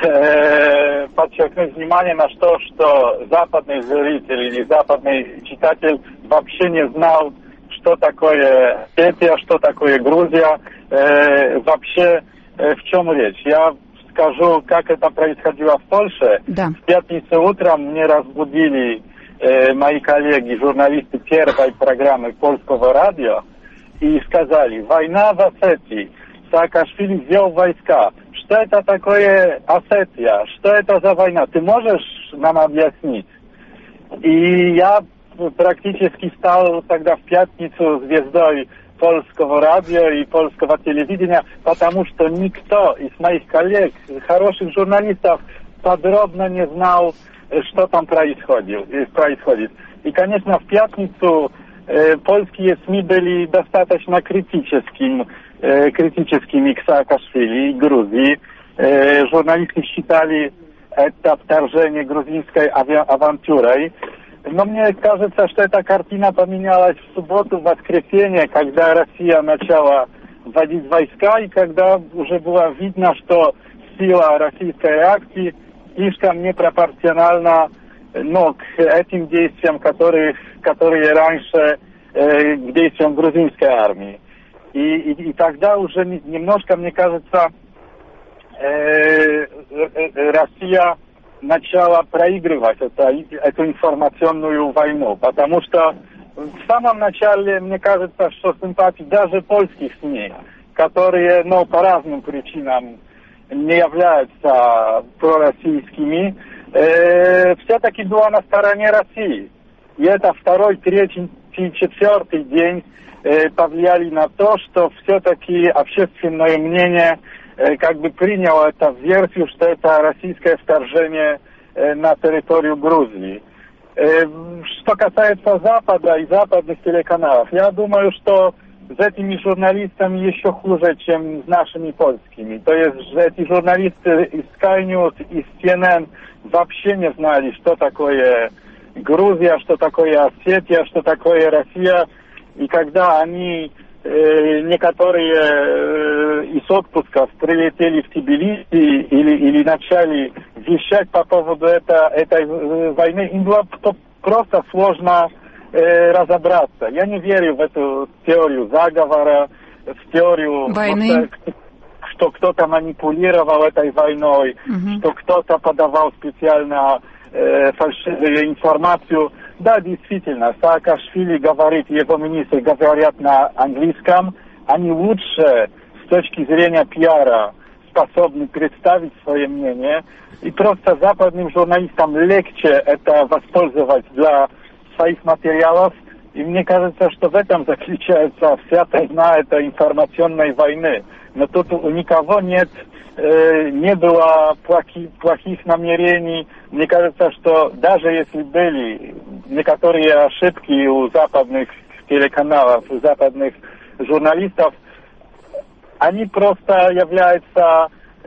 подчеркнуть внимание на то, что западный зритель или западный читатель вообще не знал, что такое Осетия, что такое Грузия, вообще в чем речь. Я скажу, как это происходило в Польше. Да. В пятницу утром мне разбудили мои коллеги, журналисты первой программы Польского радио, и сказали: война в Осетии, Саакашвили ввел войска. Что это такое Осетия? Что это за война? Ты можешь нам объяснить? И я практически стал тогда в пятницу звездой Польского радио и польского телевидения, потому что никто из моих коллег, хороших журналистов, подробно не знал, что там происходит. И, конечно, в пятницу польские СМИ были достаточно критическими к Саакашвили и Грузии. Журналисты считали это вторжение грузинской авантюрой. Но мне кажется, что эта картина поменялась в субботу, в воскресенье, когда Россия начала вводить войска, и когда уже было видно, что сила российской реакции слишком непропорциональна к этим действиям, которые раньше к действиям грузинской армии. И тогда уже немножко, мне кажется, Россия начала проигрывать эту информационную войну, потому что в самом начале, мне кажется, что симпатии даже польских СМИ, которые, по разным причинам не являются пророссийскими, все-таки была на стороне России. И это второй, третий, четвертый день повлияли на то, что все-таки общественное мнение приняло эту версию, что это российское вторжение на территорию Грузии. Что касается Запада и западных телеканалов, я думаю, что с этими журналистами еще хуже, чем с нашими польскими. То есть эти журналисты из Sky News, из CNN вообще не знали, что такое Грузия, что такое Осетия, что такое Россия. И когда они, некоторые из отпусков прилетели в Тбилиси или начали вещать по поводу этой войны, им было просто сложно разобраться. Я не верю в эту теорию заговора, в теорию войны, что кто-то манипулировал этой войной, что кто-то подавал специально фальшивую информацию. Да, действительно, Саакашвили говорит, его министры говорят на английском, они лучше с точки зрения пиара способны представить свое мнение, и просто западным журналистам легче это воспользовать для своих материалов, и мне кажется, что в этом заключается вся тайна этой информационной войны. Но тут у никого не было плохих намерений. Мне кажется, что даже если были некоторые ошибки у западных телеканалов, у западных журналистов, они просто являются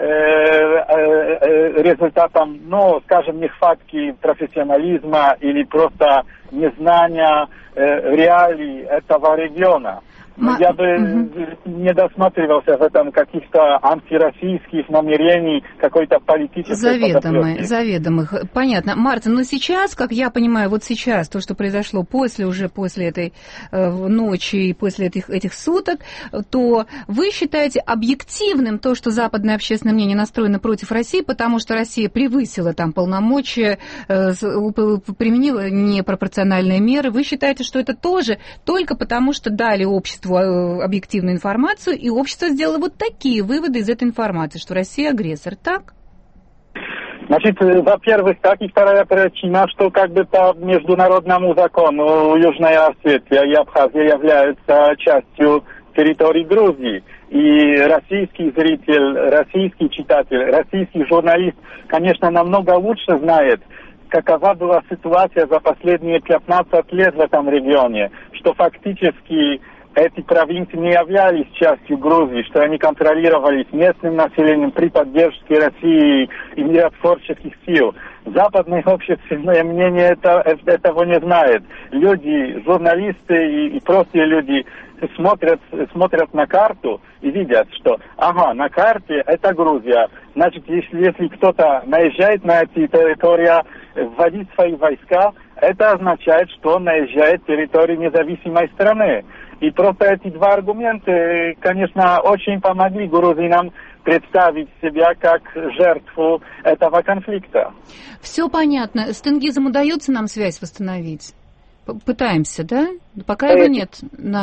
результатом, скажем, нехватки профессионализма или просто незнания реалий этого региона. Я бы не досматривался в этом каких-то антироссийских намерений, какой-то политической подоплеки. Заведомых. Понятно. Мартин, но сейчас, как я понимаю, вот сейчас, то, что произошло после этой ночи и после этих суток, то вы считаете объективным то, что западное общественное мнение настроено против России, потому что Россия превысила там полномочия, применила непропорциональные меры. Вы считаете, что это тоже только потому, что дали обществу объективную информацию, и общество сделало вот такие выводы из этой информации, что Россия агрессор, так? Значит, во-первых, так, и вторая причина, что по международному закону Южная Осетия и Абхазия являются частью территории Грузии. И российский зритель, российский читатель, российский журналист, конечно, намного лучше знает, какова была ситуация за последние 15 лет в этом регионе, что фактически эти провинции не являлись частью Грузии, что они контролировались местным населением при поддержке России и миротворческих сил. Западное общественное мнение этого не знает. Люди, журналисты и простые люди смотрят на карту и видят, что на карте это Грузия. Значит, если кто-то наезжает на эти территории, вводит свои войска, это означает, что он наезжает на территорию независимой страны. И просто эти два аргумента, конечно, очень помогли грузинам представить себя как жертву этого конфликта. Все понятно. С Тенгизом удается нам связь восстановить? Пытаемся, да? Пока его нет.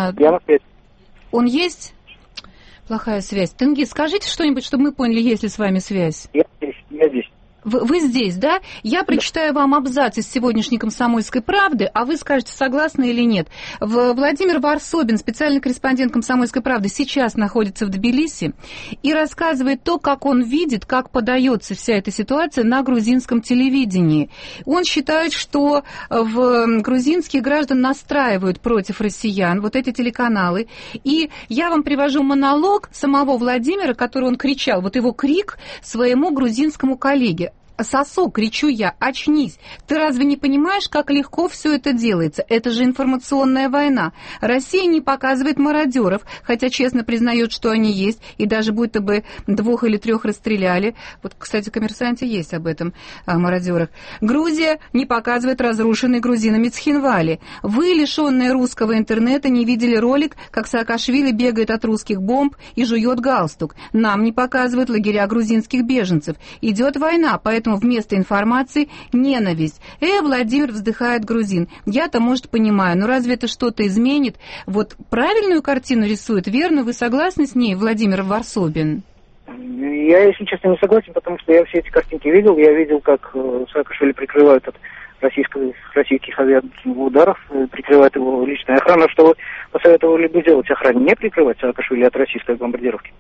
Он есть? Плохая связь. Тенгиз, скажите что-нибудь, чтобы мы поняли, есть ли с вами связь. Я здесь. Вы здесь, да? Я прочитаю вам абзац из сегодняшней «Комсомольской правды», а вы скажете, согласны или нет. Владимир Варсобин, специальный корреспондент «Комсомольской правды», сейчас находится в Тбилиси и рассказывает то, как он видит, как подается вся эта ситуация на грузинском телевидении. Он считает, что грузинских граждан настраивают против россиян, вот эти телеканалы. И я вам привожу монолог самого Владимира, который он кричал, вот его крик своему грузинскому коллеге. сосок, кричу я, очнись. Ты разве не понимаешь, как легко все это делается? Это же информационная война. Россия не показывает мародеров, хотя честно признает, что они есть, и даже будто бы 2 или 3 расстреляли. Вот, кстати, в «Коммерсанте» есть об этом, о мародерах. Грузия не показывает разрушенный грузинами Цхинвали. Вы, лишенные русского интернета, не видели ролик, как Саакашвили бегает от русских бомб и жует галстук. Нам не показывают лагеря грузинских беженцев. Идет война, поэтому вместо информации ненависть. Владимир, вздыхает грузин. Я-то, может, понимаю, но разве это что-то изменит? Вот правильную картину рисует, верно? Вы согласны с ней, Владимир Варсобин? Я, если честно, не согласен, потому что я все эти картинки видел. Я видел, как Саакашвили прикрывают от российских авиаударов, прикрывает его личная охрана. Что вы посоветовали бы делать охране? Не прикрывать Саакашвили от российской бомбардировки?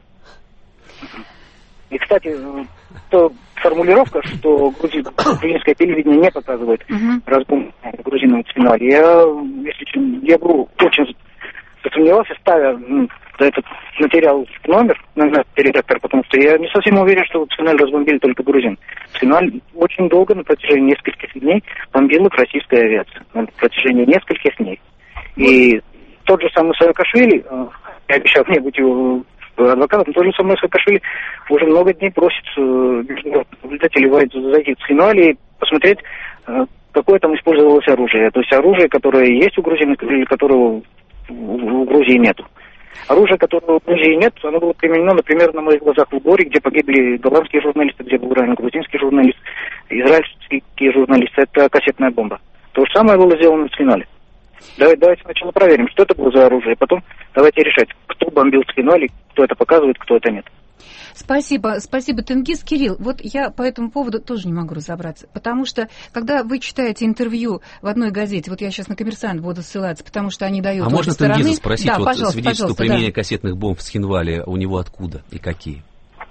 И, кстати, то формулировка, что грузинское телевидение не показывает разбом грузинам в финале, я был очень засомневался, ставя этот материал в номер, на редактор, потому что я не совсем уверен, что в финале разбомбили только грузин. В финале очень долго, на протяжении нескольких дней, бомбила их российская авиация. На протяжении нескольких дней. И тот же самый Саакашвили, я обещал не быть его адвокатом, тот же самый Саакашвили уже много дней просит наблюдателей зайти в Цхинвали и посмотреть, какое там использовалось оружие. То есть оружие, которое есть у грузин, или которого в Грузии нету. Оружие, которого в Грузии нет, оно было применено, например, на моих глазах в Горе, где погибли голландские журналисты, где был ранен грузинский журналист, израильские журналисты. Это кассетная бомба. То же самое было сделано в Цхинвале. Давайте сначала проверим, что это было за оружие, потом давайте решать, кто бомбил Цхинвали, кто это показывает, кто это нет. Спасибо, Тенгиз. Кирилл, вот я по этому поводу тоже не могу разобраться, потому что, когда вы читаете интервью в одной газете, вот я сейчас на «Коммерсант» буду ссылаться, потому что они дают обе стороны. Тенгиза спросить, да, вот пожалуйста, свидетельство применения кассетных бомб в Цхинвале у него откуда и какие?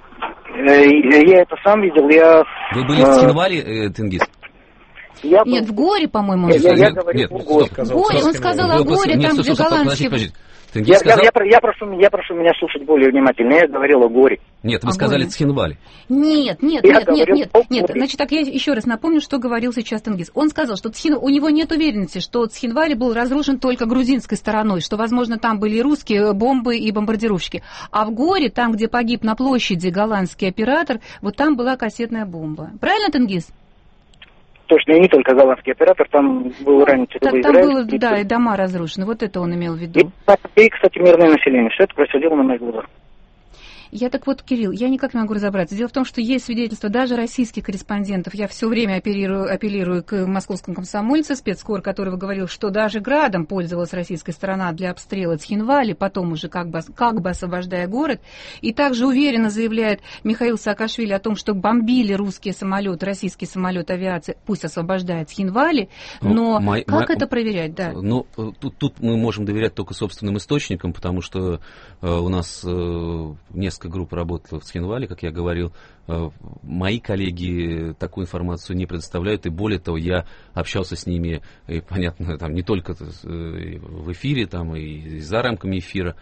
Я это сам видел, Вы были в Цхинвале, Тенгиз? Нет, в Горе, по-моему, он сказал. Я говорил в Горе. Он сказал о Горе, там, где голландские... Я прошу меня слушать более внимательно. Я говорил о Горе. Нет, вы сказали Цхинвале. Нет. Значит, так я еще раз напомню, что говорил сейчас Тенгиз. Он сказал, что у него нет уверенности, что Цхинвали был разрушен только грузинской стороной, что, возможно, там были и русские бомбы, и бомбардировщики. А в Горе, там, где погиб на площади голландский оператор, вот там была кассетная бомба. Правильно, Тенгиз? Точно, и не только голландский оператор, там был ранен целый Израиль. Там было, да, и дома разрушены. Вот это он имел в виду. И, кстати, мирное население. Все это происходило на моих глазах. Я так вот, Кирилл, я никак не могу разобраться. Дело в том, что есть свидетельства даже российских корреспондентов. Я все время апеллирую к московскому комсомольцу, спецкор, который говорил, что даже градом пользовалась российская сторона для обстрела Цхинвали, потом уже как бы освобождая город. И также уверенно заявляет Михаил Саакашвили о том, что бомбили русские самолеты, российский самолет авиации, пусть освобождает Цхинвали. Но как это проверять? Да. Ну, тут мы можем доверять только собственным источникам, потому что у нас несколько групп работала в Цхинвале, как я говорил. Мои коллеги такую информацию не предоставляют, и более того, я общался с ними, и, понятно, там, не только в эфире, там, и за рамками эфира.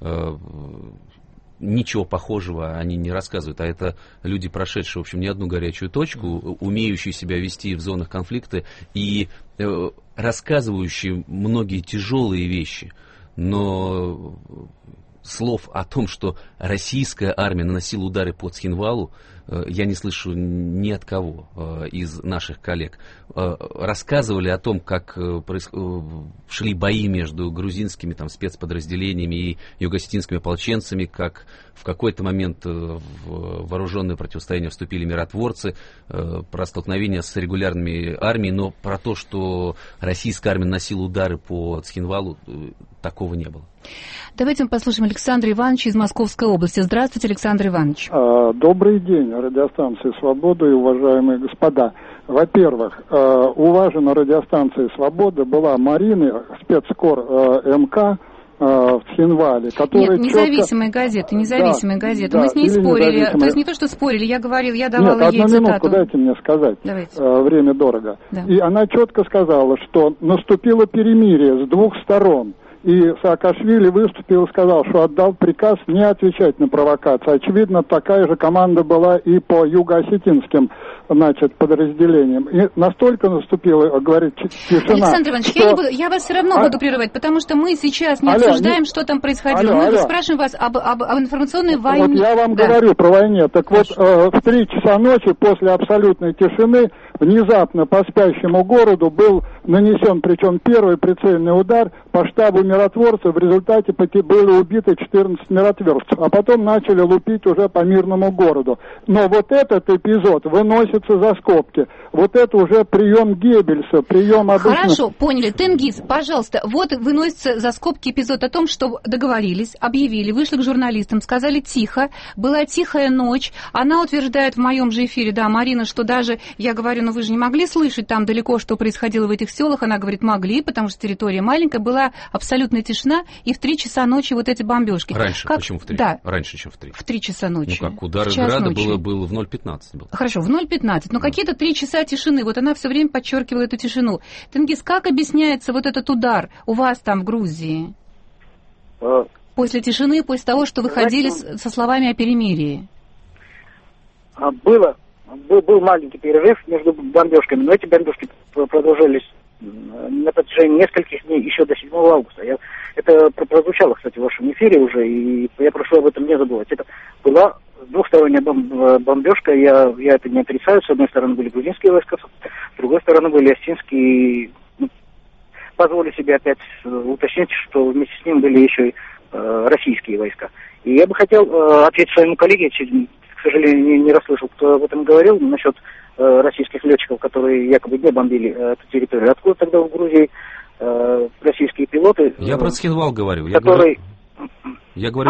Ничего похожего они не рассказывают, а это люди, прошедшие, в общем, не одну горячую точку, умеющие себя вести в зонах конфликта и рассказывающие многие тяжелые вещи, но слов о том, что российская армия наносила удары по Цхинвалу, я не слышу ни от кого из наших коллег. Рассказывали о том, как шли бои между грузинскими там, спецподразделениями и юго-осетинскими ополченцами, как в какой-то момент в вооруженное противостояние вступили миротворцы, про столкновения с регулярными армией, но про то, что российская армия наносила удары по Цхинвалу, такого не было. Давайте мы послушаем Александра Ивановича из Московской области. Здравствуйте, Александр Иванович. Добрый день, радиостанция «Свобода» и уважаемые господа. Во-первых, уважена радиостанция «Свобода» была Марина, спецкор МК в Цхинвале, которая... Нет, независимые газеты. Да, мы с ней спорили. То есть не то, что спорили, я говорил, я давала ей цитату. Нет, одну минутку дайте мне сказать. Давайте. Время дорого. Да. И она четко сказала, что наступило перемирие с двух сторон. и Саакашвили выступил и сказал, что отдал приказ не отвечать на провокации. Очевидно, такая же команда была и по юго-осетинским, значит, подразделениям. И настолько наступила, говорит, тишина. Александр Иванович, что... я вас все равно буду прерывать, потому что мы сейчас не обсуждаем, что там происходило. Мы спрашиваем вас об информационной войне. Вот я вам говорю про войне. Так вот, в 3 часа ночи после абсолютной тишины внезапно по спящему городу был нанесен, причем первый прицельный удар по штабу миротворцев. В результате было убито 14 миротворцев. А потом начали лупить уже по мирному городу. Но вот этот эпизод выносится за скобки. Вот это уже прием Геббельса, прием обычно... Хорошо, поняли. Тенгиз, пожалуйста, вот выносится за скобки эпизод о том, что договорились, объявили, вышли к журналистам, сказали тихо, была тихая ночь. Она утверждает в моем же эфире, да, Марина, что даже, я говорю, ну вы же не могли слышать там далеко, что происходило в этих селах. Она говорит, могли, потому что территория маленькая, была абсолютная тишина, и в 3 часа ночи вот эти бомбежки. Раньше, почему в 3? Да. Раньше, чем в 3. В 3 часа ночи. Ну как, удар града было в 0:15. Было. Хорошо, в 0:15, но какие-то 3 часа тишины, вот она все время подчеркивала эту тишину. Тенгиз, как объясняется вот этот удар у вас там в Грузии? После тишины, после того, что выходили со словами о перемирии? Был маленький перерыв между бомбежками, но эти бомбежки продолжались на протяжении нескольких дней, еще до 7 августа. Это прозвучало, кстати, в вашем эфире уже, и я прошу об этом не забывать. Это была двухсторонняя бомбежка, я это не отрицаю. С одной стороны были грузинские войска, с другой стороны были осетинские. Позволю себе опять уточнить, что вместе с ним были еще и российские войска. И я бы хотел ответить своему коллеге, к сожалению, не расслышал, кто об этом говорил, насчет российских летчиков, которые якобы не бомбили эту территорию. Откуда тогда в Грузии российские пилоты? Я про Цхинвал говорю. Я говорю,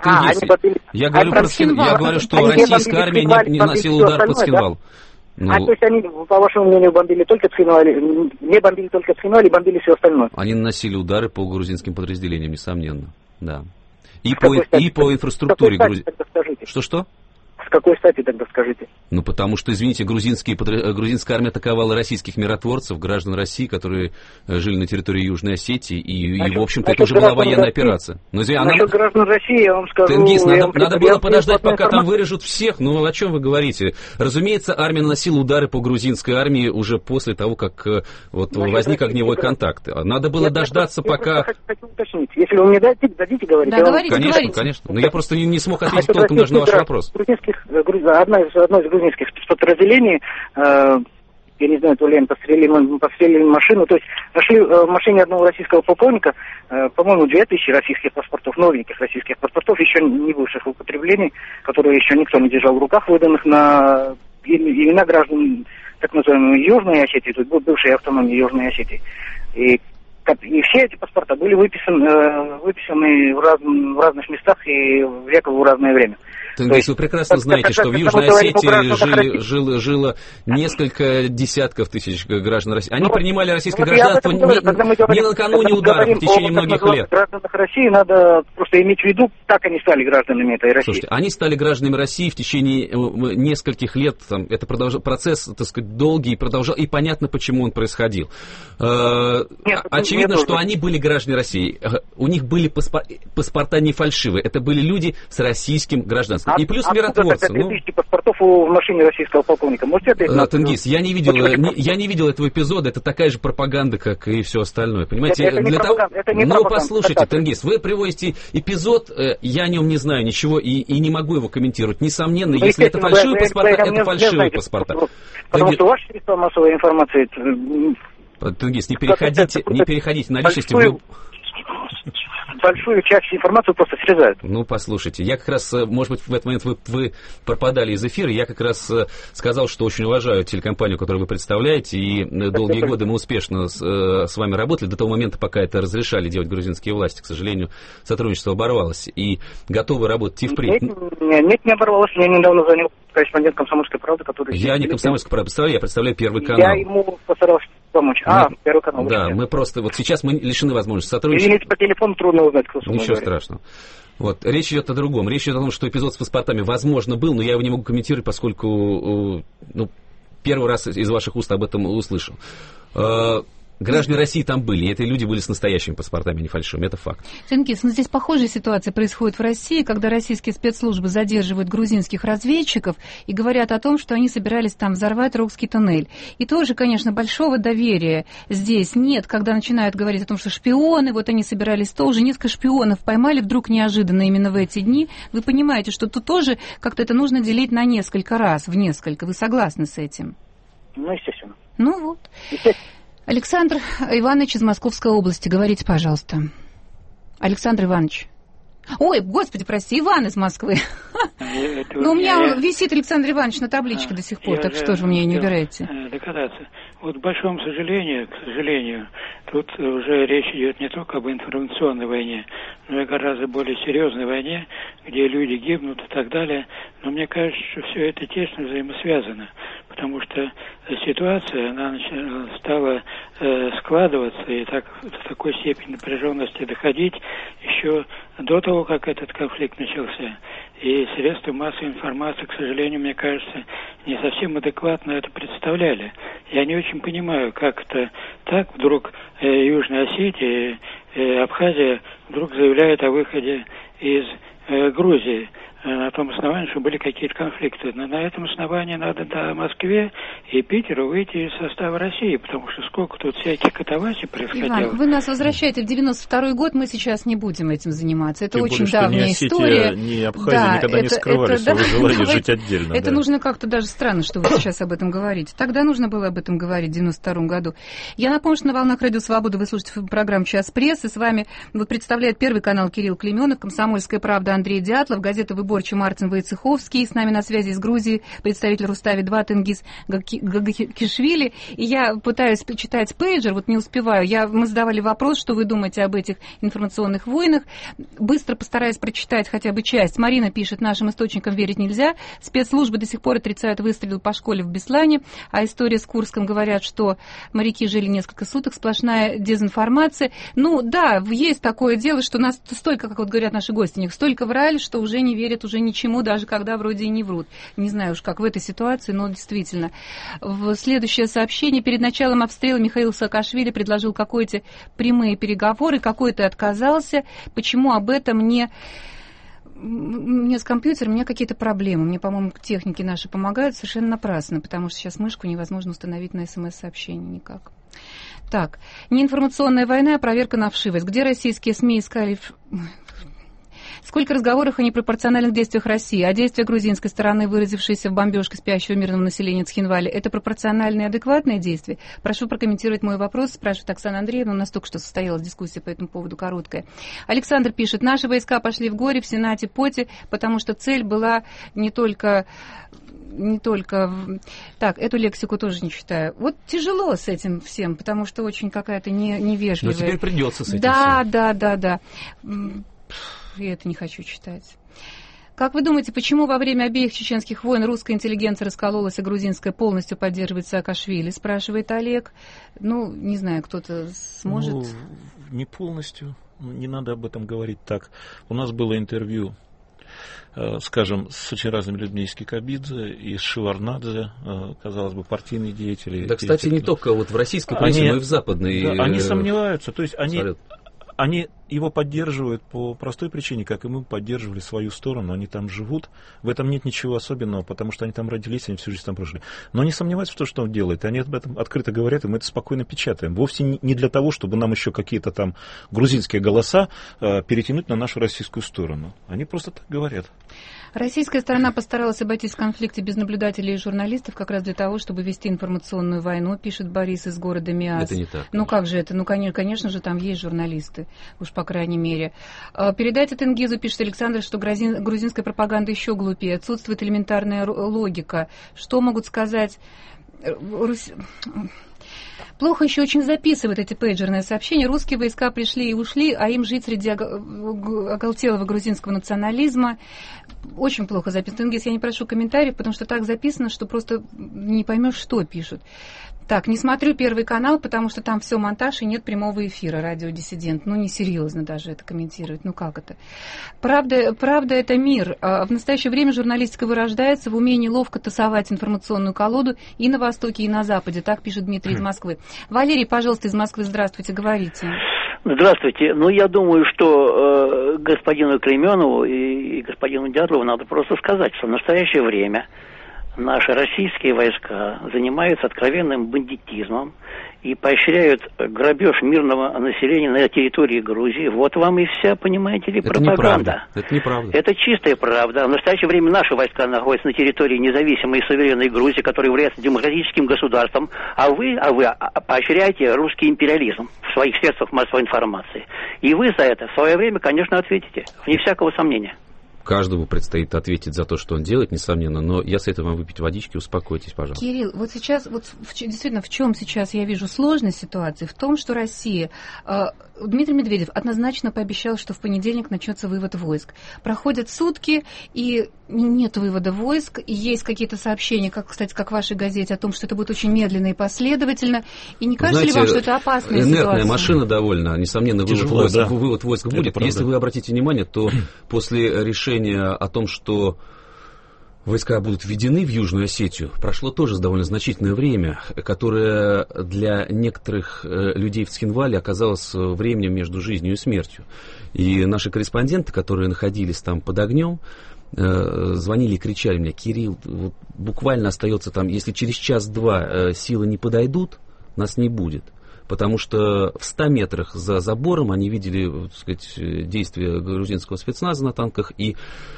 что российская армия не наносила удар по Цхинвалу. То есть они, по вашему мнению, бомбили только Цхинвал, не бомбили только Цхинвал, и бомбили все остальное? Они наносили удары по грузинским подразделениям, несомненно, да. И по инфраструктуре Грузии. Что? С какой стати тогда скажите? Ну, потому что, извините, грузинская армия атаковала российских миротворцев, граждан России, которые жили на территории Южной Осетии, и в общем-то, это уже была военная операция. Но, насчет граждан России, я вам скажу... Тенгиз, надо было подождать, пока там вырежут всех. Ну, о чем вы говорите? Разумеется, армия наносила удары по грузинской армии уже после того, как возник огневой контакт. Надо было дождаться, пока... Хочу уточнить. Если вы мне дадите говорить... Да, говорите. Конечно. Но я просто не смог ответить толком даже на ваш вопрос. Одно из грузинских подразделений, я не знаю, то ли они подстрелили машину, то есть нашли в машине одного российского полковника, по-моему, 2000 российских паспортов, новеньких российских паспортов, еще не бывших в употреблении, которые еще никто не держал в руках, выданных на имена граждан так называемой Южной Осетии, то есть бывшей автономии Южной Осетии. И все эти паспорта были выписаны в разных местах и якобы в разное время. Тенгиз, вы прекрасно знаете, что в Южной Осетии жило несколько десятков тысяч граждан России. Они принимали российское гражданство не накануне ударов, в течение многих лет. Гражданах России надо просто иметь в виду, так они стали гражданами этой России. Слушайте, они стали гражданами России в течение нескольких лет. Это процесс, так сказать, долгий, продолжал, и понятно, почему он происходил. Очевидно, что они были граждане России. У них были паспорта не фальшивые. Это были люди с российским гражданством. И плюс миротворцы. 3000 паспортов в машине российского полковника. Можете ответить? Тенгиз, я не видел этого эпизода. Это такая же пропаганда, как и все остальное. Понимаете? Это не пропаганда. Послушайте, Тенгиз, вы приводите эпизод, я о нем не знаю ничего и не могу его комментировать. Несомненно, если это фальшивые паспорта, это фальшивые паспорта. Потому что ваши средства массовой информации... Тенгиз, не переходите на личности. Большую часть информации просто срезают. Ну, послушайте, я как раз, может быть, в этот момент вы пропадали из эфира, я как раз сказал, что очень уважаю телекомпанию, которую вы представляете, и долгие годы мы успешно с вами работали, до того момента, пока это разрешали делать грузинские власти. К сожалению, сотрудничество оборвалось, и готовы работать и впредь. Нет, не оборвалось, я недавно занял корреспондент «Комсомольской правды», который... Я не «Комсомольская правда» представляю, я представляю Первый канал. Я ему постарался помочь. Первый канал. Да, мы просто, вот сейчас мы лишены возможности сотрудничать. Извините, по телефону трудно узнать, кто со мной Ничего говорит. Страшного. Вот, речь идет о другом. Речь идет о том, что эпизод с паспортами, возможно, был, но я его не могу комментировать, поскольку первый раз из ваших уст об этом услышал. Граждане России там были, и эти люди были с настоящими паспортами, а не фальшивыми, это факт. Тенгиз, ну здесь похожая ситуация происходит в России, когда российские спецслужбы задерживают грузинских разведчиков и говорят о том, что они собирались там взорвать Рокский туннель. И тоже, конечно, большого доверия здесь нет, когда начинают говорить о том, что шпионы, вот они собирались, то уже несколько шпионов поймали вдруг неожиданно именно в эти дни. Вы понимаете, что тут тоже как-то это нужно делить на несколько раз, в несколько. Вы согласны с этим? Ну, естественно. Ну вот. Александр Иванович из Московской области, говорите, пожалуйста. Александр Иванович. Ой, господи, прости, Иван из Москвы. Ну, у меня висит Александр Иванович на табличке до сих пор, так что же вы мне не убираете? Догадаться. Вот, к большому сожалению, тут уже речь идет не только об информационной войне, но и гораздо более серьезной войне, где люди гибнут и так далее. Но мне кажется, что все это тесно взаимосвязано, потому что ситуация, она стала складываться и так, в такой степени напряженности доходить еще до того, как этот конфликт начался. И средства массовой информации, к сожалению, мне кажется, не совсем адекватно это представляли. Я не очень понимаю, как это так вдруг Южная Осетия и Абхазия вдруг заявляют о выходе из Грузии на том основании, что были какие-то конфликты. Но на этом основании надо Москве и Питеру выйти из состава России, потому что сколько тут всяких катавасий происходило. Иван, вы нас возвращаете в 92-й год, мы сейчас не будем этим заниматься. Это тем очень более, давняя история. Ни Абхазия никогда не скрывали своего желания жить отдельно. Это нужно как-то даже странно, что вы сейчас об этом говорите. Тогда нужно было об этом говорить в 92-м году. Я напомню, что на волнах Радио Свобода вы слушаете программу «Час прессы». С вами представляет Первый канал Кирилл Клеменов, «Комсомольская правда» Андрей Дятлов, газета «Выборчий» Мартин Войцеховский. С нами на связи из Грузии представитель Рустави-2 Тенгиз Гагикишвили. И я пытаюсь читать пейджер, вот не успеваю. Мы задавали вопрос, что вы думаете об этих информационных войнах. Быстро постараюсь прочитать хотя бы часть. Марина пишет: нашим источникам верить нельзя. Спецслужбы до сих пор отрицают выстрел по школе в Беслане. А история с Курском говорят, что моряки жили несколько суток. Сплошная дезинформация. Ну да, есть такое дело, что нас столько, как вот говорят наши гости, них столько врали, что уже не верят уже ничему, даже когда вроде и не врут. Не знаю уж, как в этой ситуации, но действительно. В следующее сообщение. Перед началом обстрела Михаил Саакашвили предложил какие-то прямые переговоры, какой-то отказался. Почему об этом не... Мне с компьютером, у меня какие-то проблемы. Мне, по-моему, техники наши помогают совершенно напрасно, потому что сейчас мышку невозможно установить на СМС-сообщение никак. Так, не информационная война, а проверка на вшивость. Где российские СМИ искали... Сколько разговоров о непропорциональных действиях России, а действия грузинской стороны, выразившиеся в бомбежке спящего мирного населения Цхинвали, это пропорциональные и адекватные действия? Прошу прокомментировать мой вопрос, спрашивает Оксана Андреевна. У нас только что состоялась дискуссия по этому поводу, короткая. Александр пишет: наши войска пошли в горе в Сенате Поти, потому что цель была не только... Так, эту лексику тоже не читаю. Вот тяжело с этим всем, потому что очень какая-то невежливая... Но теперь придется с этим Да. Я это не хочу читать. Как вы думаете, почему во время обеих чеченских войн русская интеллигенция раскололась, а грузинская полностью поддерживает Саакашвили, спрашивает Олег. Ну, не знаю, кто-то сможет... Ну, не полностью. Не надо об этом говорить так. У нас было интервью, скажем, с очень разными людьми из Кикабидзе, из Шеварнадзе, казалось бы, партийные деятели. Да, кстати, не только вот в российской прессе, но и в западной. Да, они сомневаются, то есть они его поддерживают по простой причине, как и мы поддерживали свою сторону. Они там живут, в этом нет ничего особенного, потому что они там родились, они всю жизнь там прожили. Но они сомневаются в том, что он делает, они об этом открыто говорят, и мы это спокойно печатаем. Вовсе не для того, чтобы нам еще какие-то там грузинские голоса перетянуть на нашу российскую сторону. Они просто так говорят. Российская сторона постаралась обойтись в конфликте без наблюдателей и журналистов как раз для того, чтобы вести информационную войну, пишет Борис из города Миас. Это не так. Ну как же это? Ну, конечно же, там есть журналисты, уж по крайней мере. Передайте Тенгизу, пишет Александр, что грузинская пропаганда еще глупее. Отсутствует элементарная логика. Что могут сказать... Плохо еще очень записывают эти пейджерные сообщения. Русские войска пришли и ушли, а им жить среди оголтелого грузинского национализма. Очень плохо записано. Тенгиз, я не прошу комментариев, потому что так записано, что просто не поймешь, что пишут. Так, не смотрю Первый канал, потому что там все монтаж и нет прямого эфира. Радио «Диссидент». Ну, несерьезно даже это комментировать. Ну, как это? Правда это мир. В настоящее время журналистика вырождается в умении ловко тасовать информационную колоду и на Востоке, и на Западе. Так пишет Дмитрий из Москвы. Валерий, пожалуйста, из Москвы, здравствуйте, говорите. Здравствуйте. Ну, я думаю, что господину Клейменову и господину Дятлову надо просто сказать, что в настоящее время наши российские войска занимаются откровенным бандитизмом и поощряют грабеж мирного населения на территории Грузии. Вот вам и вся, понимаете ли, пропаганда. Это неправда. Это чистая правда. В настоящее время наши войска находятся на территории независимой и суверенной Грузии, которая является демократическим государством, а вы поощряете русский империализм в своих средствах массовой информации. И вы за это в свое время, конечно, ответите, вне всякого сомнения. Каждому предстоит ответить за то, что он делает, несомненно, но я советую вам выпить водички, успокойтесь, пожалуйста. Кирилл, вот сейчас, действительно, в чем сейчас я вижу сложность ситуации? В том, что Россия, Дмитрий Медведев однозначно пообещал, что в понедельник начнется вывод войск. Проходят сутки, и нет вывода войск, и есть какие-то сообщения, как, кстати, как в вашей газете, о том, что это будет очень медленно и последовательно. И не кажется ли вам, что это опасная ситуация? Инертная машина довольно, несомненно, вывод войск будет. Если вы обратите внимание, то после решения о том, что войска будут введены в Южную Осетию, прошло тоже довольно значительное время, которое для некоторых людей в Цхинвале оказалось временем между жизнью и смертью. И наши корреспонденты, которые находились там под огнем, звонили и кричали мне: Кирилл, вот буквально остается там, если через час-два силы не подойдут, нас не будет. Потому что в 100 метрах за забором они видели, так сказать, действия грузинского спецназа на танках, и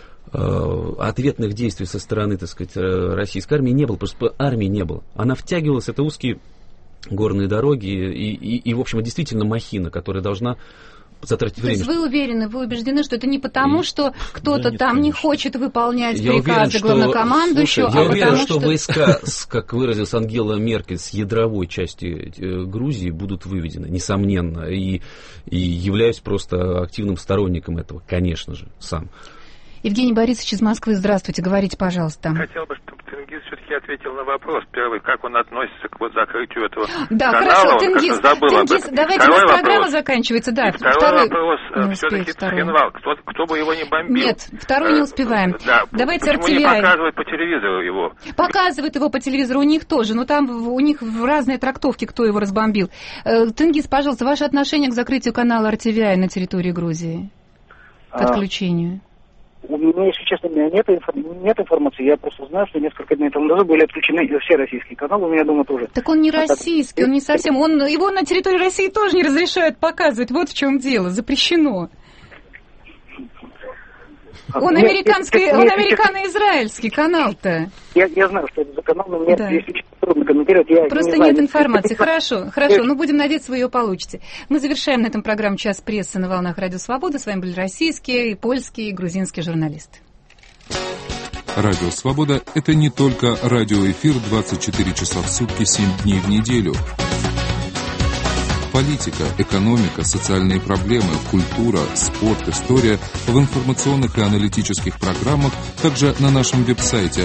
ответных действий со стороны, так сказать, российской армии не было, просто армии не было. Она втягивалась, это узкие горные дороги, и в общем, действительно махина, которая должна затратить время. То есть вы уверены, вы убеждены, что это не потому, что кто-то там не хочет выполнять приказы главнокомандующего, я уверен, что войска, как выразилась Ангела Меркель, с ядровой части Грузии будут выведены, несомненно, и являюсь просто активным сторонником этого, конечно же, сам. Евгений Борисович из Москвы, здравствуйте, говорите, пожалуйста. Хотел бы, чтобы Тенгиз все-таки ответил на вопрос первый, как он относится к вот закрытию этого канала. Да, хорошо, Тенгиз, давайте, у нас программа заканчивается. Да, второй вопрос, все-таки Цхинвал, кто бы его не бомбил. Нет, второй не успеваем. Да, давайте почему не показывают по телевизору его? Показывают его по телевизору, у них тоже, но там у них разные трактовки, кто его разбомбил. Тенгиз, пожалуйста, ваше отношение к закрытию канала RTVI на территории Грузии, к отключению? У меня, если честно, нет информации. Я просто знаю, что несколько дней тому назад были отключены все российские каналы. У меня дома тоже. Так он не российский, он не совсем. Его на территории России тоже не разрешают показывать. Вот в чем дело. Запрещено. Он американо-израильский канал-то. Я знаю, что это за канал, но мне, если честно, трудно комментировать. Просто нет информации. Хорошо. Ну будем надеяться, вы ее получите. Мы завершаем на этом программу «Час прессы» на волнах Радио Свобода. С вами были российские, польские и грузинские журналисты. Радио Свобода – это не только радиоэфир 24 часа в сутки, 7 дней в неделю. Политика, экономика, социальные проблемы, культура, спорт, история в информационных и аналитических программах, также на нашем веб-сайте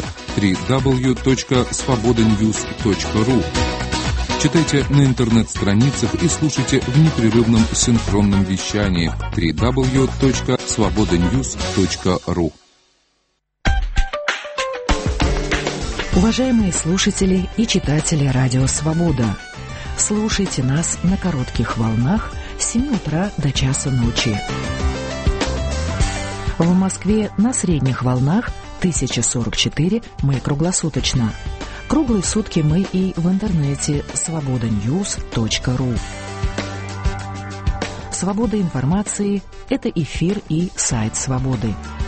www.svobodanews.ru. Читайте на интернет-страницах и слушайте в непрерывном синхронном вещании www.svobodanews.ru. Уважаемые слушатели и читатели Радио Свобода, слушайте нас на коротких волнах с 7 утра до часа ночи. В Москве на средних волнах 1044 мы круглосуточно. Круглые сутки мы и в интернете svobodanews.ru. Свобода информации – это эфир и сайт Свободы.